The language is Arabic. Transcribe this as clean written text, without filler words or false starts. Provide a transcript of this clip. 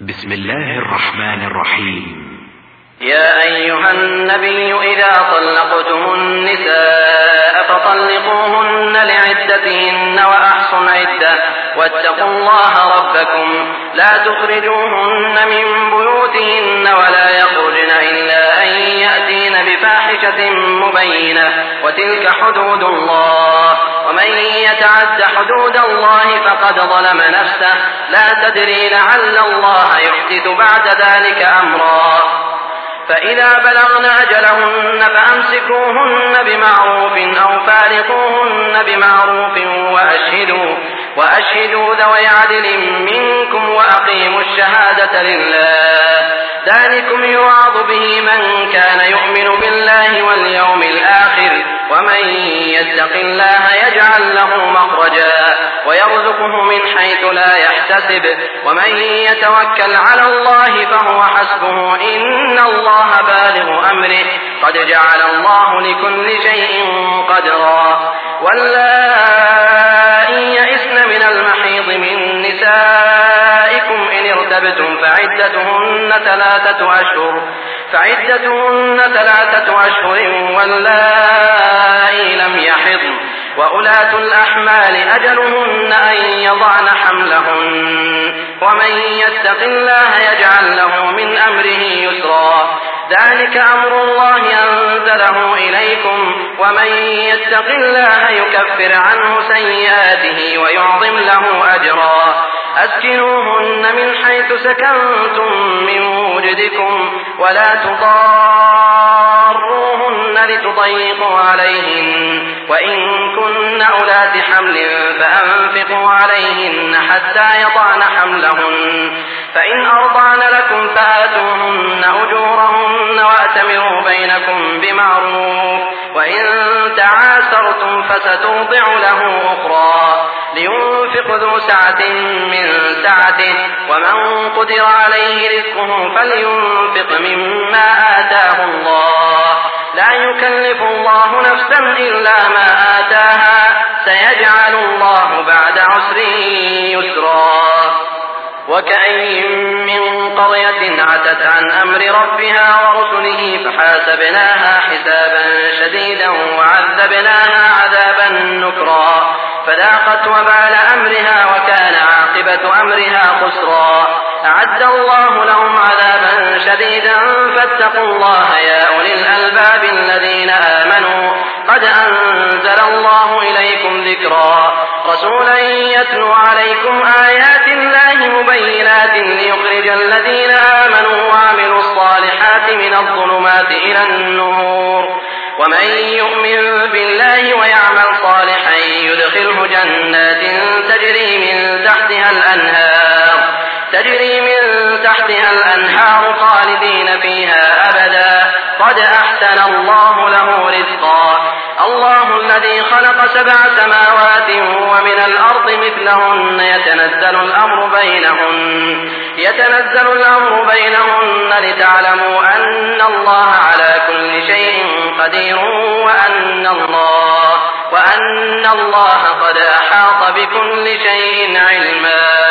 بسم الله الرحمن الرحيم. يا أيها النبي إذا طلقتم النساء فطلقوهن لعدتهن وأحصوا العدة واتقوا الله ربكم لا تخرجوهن من بيوتهن ولا يخرجن إلا أن يأتين بفاحشة مبينة وتلك حدود الله ومن يتعد حدود الله فقد ظلم نفسه لا تدري لعل الله يحدث بعد ذلك أمرا. فإذا بلغن أجلهن فأمسكوهن بمعروف أو فارقوهن بمعروف وأشهدوا ذوي عدل منكم وأقيموا الشهادة لله ذلكم يوعظ به من كان يؤمن بالله واليوم الآخر ومن يتق الله يجعل له مخرجا ويرزقه من حيث لا يحتسب ومن يتوكل على الله فهو حسبه إن الله بالغ أمره قد جعل الله لكل شيء قدرا. واللائي يئسن من المحيض من نسائكم إن ارتبتم فعدتهن 3 أشهر واللائي لم يحضن وأولاة الأحمال أجلهن أن يضعن حملهن ومن يتق الله يجعل له من أمره يسرا ذلك أمر الله أنزله إليكم ومن يتق الله يكفر عنه سيئاته ويعظم له أجرا. أسكنوهن من حيث سكنتم من وجدكم ولا تضاروهن لتضيقوا عليهن وإن كن أولات حمل فأنفقوا عليهن حتى يضعن حملهن فإن أرضعن لكم فآتوهن أجورهن وأتمروا بينكم بمعروف وإن تعاسرتم فستوضع له أخرى لينفق ذو سعة من سعته ومن قدر عليه رزقه فلينفق مما آتاه الله لا يكلف الله نفسا إلا ما آتاها سيجعل الله بعد عسر يسرا. وكأين من قرية عتت عن أمر ربها ورسله فحاسبناها حسابا شديدا وعذبناها عذابا نكرا فذاقت وبال أمرها وكان عاقبة أمرها خسرا. أعد الله لهم عذابا شديدا فاتقوا الله يا أولي الألباب الذين آمنوا قد أنزل الله إليكم ذكرا رسولا يتلو عليكم آيات الله مبينات ليخرج الذين آمنوا وعملوا الصالحات من الظلمات إلى النور ومن يؤمن بالله ويعمل صالحا يدخله جنات تجري من تحتها الأنهار خالدين فيها أبدا قد أحسن الله له رزقا. الله الذي خلق 7 سماوات ومن الأرض مثلهن يتنزل الأمر بينهن لتعلموا أن الله على كل شيء قدير وأن الله قد أحاط بكل شيء علما.